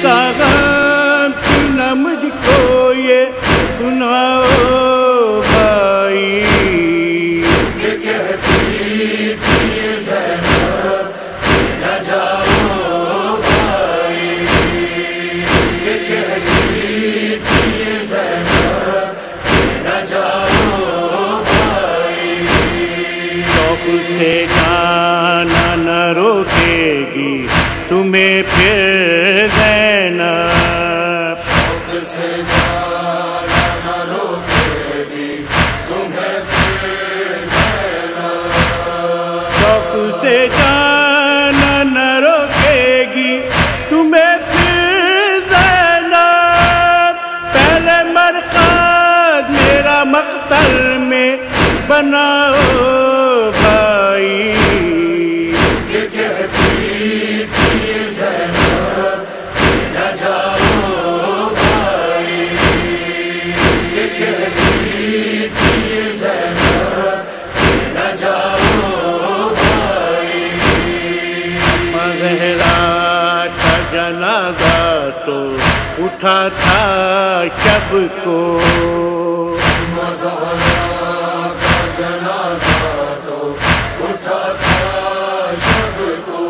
کا غم کیوں نہ مجھ کو یہ سناؤ بھائی. یہ کہتی تھی زینب نہ جاؤ بھائی، یہ کہتی تھی زینب نہ جاؤ بھائی. شوق سے جانا نہ روکے گی تمہیں پھر زینب، شوق سے جانا نہ روکے گی تمہیں پھر زینب، شوق سے جانا نہ روکے گی تمہیں پھر زینب. پہلے مرقد میرا مقتل میں بناؤ بھائی. یہ کہتی تھی زینب نہ جاؤ بھائی، یہ کہتی تھی زینب نہ جاؤ بھائی. زہرا کا جنازہ تو اٹھا تھا شب کو، زہرا کا جنازہ تو اٹھا تھا شب کو،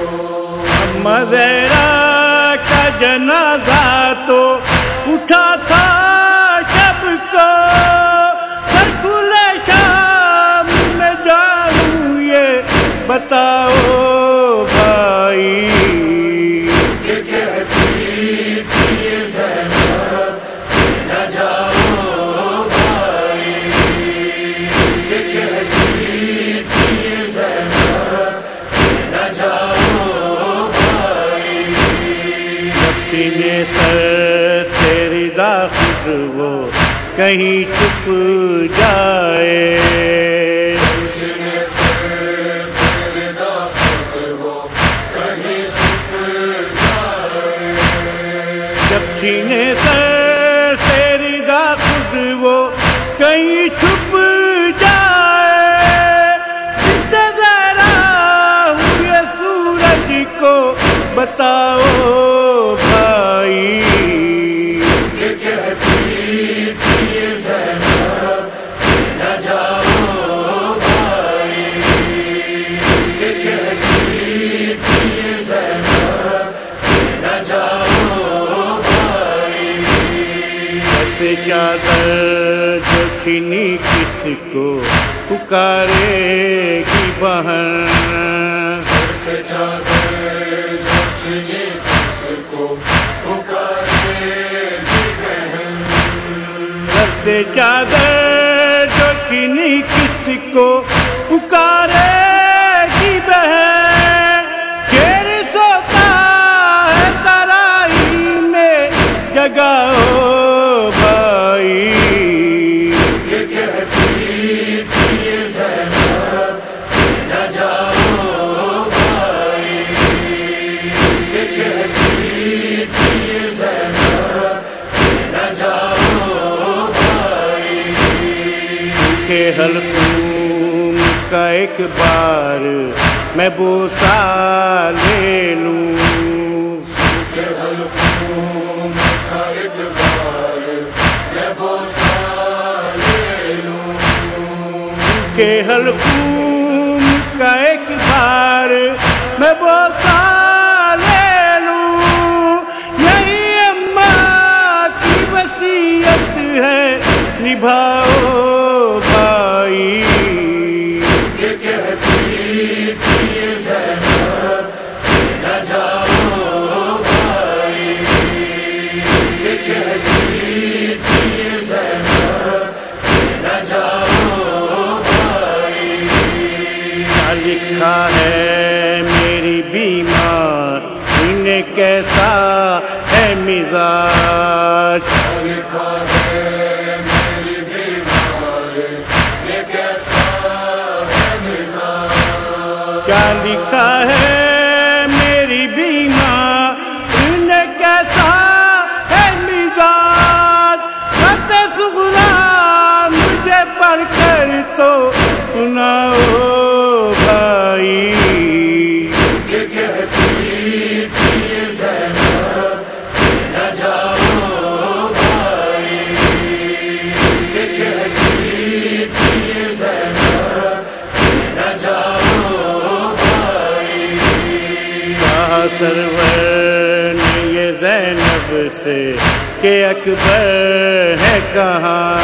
زہرا کا جنازہ تو اٹھا تھا شب کو. سر کھلے شام میں جانوں یہ بتاؤ بھائی. یہ کہتی تھی زینب نہ جاؤ بھائی، یہ کہتی تھی زینب نہ جاؤ بھائی. سینے سر تیری داخل وہ کہیں چھپ جائے، سینے سے سجدہ خود وہ کہیں چھپ جائے. جب سینے سر تیری داخل وہ کہیں چھپ جائے. جتنے زہرا ہوئے سورج کو بتاؤ بھائی. یہ کہتی تھی زینب نہ جاؤ بھائی، یہ کہتی تھی زینب نہ جاؤ بھائی. ایسے چادر جو چھینی کس کو پکارے گی بہن، سے چادر جو چھینی کس کو پکارے گی بہن، سر سے چادر جو چھینی کس کو پکارے گی بہن. شیر سوتا ہے ترائی میں جگاؤ بھائی. یہ کہتی تھی زینب نہ جاؤ بھائی، یہ کہتی تھی زینب نہ جاؤ بھائی. کہ حلقوم کا ایک بار میں بوسہ لے لوں، کہ حلقوم کا ایک بار میں بوسہ لے لوں، کہ حلقوم کا ایک بار میں بوسہ لے لوں. یہی اماں کی وصیت ہے نبھاؤ بھائی. یہ کہتی تھی زینب نہ جاؤ بھائی، یہ کہتی تھی زینب نہ جاؤ بھائی. کیا لکھا ہے میری بیمار انہیں کیسا ہے مزاج، لکھا ہے میری بیمار یہ کیسا ہے مزاج، کیا لکھا ہے میری بیمار انہیں کیسا ہے مزاج. خط سغرا مجھے پڑھ کر تو سناؤ بھائی. یہ کہتی تھی زینب سرور نے یہ زینب سے کہ اکبر ہے کہاں،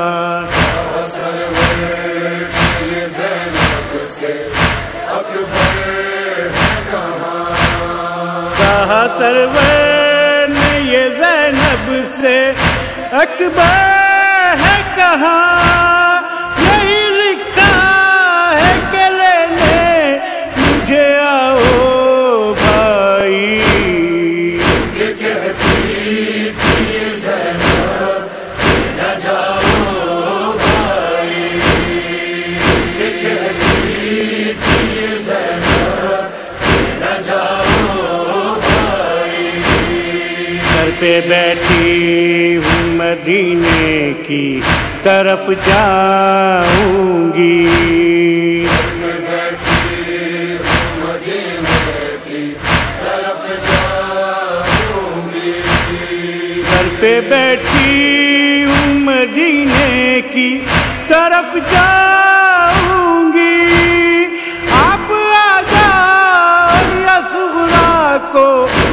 سرور یہ زینب سے اکبر ہے کہاں، کہا سرور نے یہ زینب سے اکبر ہے کہاں، یہی لکھا ہے کہ لینے مجھے آؤ بھائی، یہ کہتی تھی زینب نہ جاؤ بھائی، یہ کہتی تھی زینب نہ جاؤ بھائی، گھر پہ بیٹھی ہوں مدینے کی طرف جاؤں گی، میں بیٹھی ہوں مدینے کی طرف جاؤں گی، گھر پہ بیٹھی ہوں مدینے کی طرف جاؤں گی، آپ آ جاؤ یا صغرا کو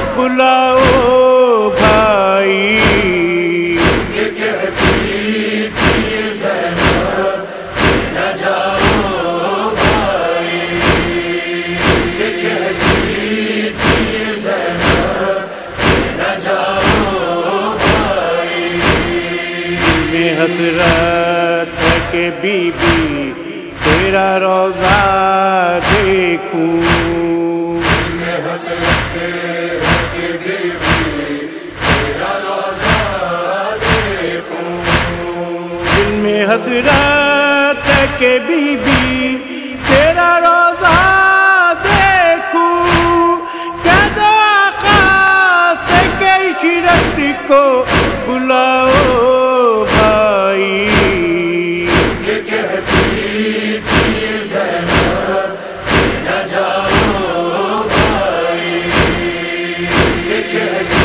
بلاؤ بھائی، یہ کہتی تھی زینب نہ جاؤ بھائی، یہ کہتی تھی زینب نہ جاؤ بھائی، میں حسرت ہے کہ بی بی تیرا روضہ دیکھوں، میں حسرت ہے کہ بی بی تیرا روضہ دیکھوں، دل میں حسرت ہے کہ بی بی تیرا روضہ دیکھوں، کہہ دو آقا سے کہ عشرت کو بلاؤ بھائی، یہ کہتی تھی زینب نہ جاؤ بھائی، یہ کہتی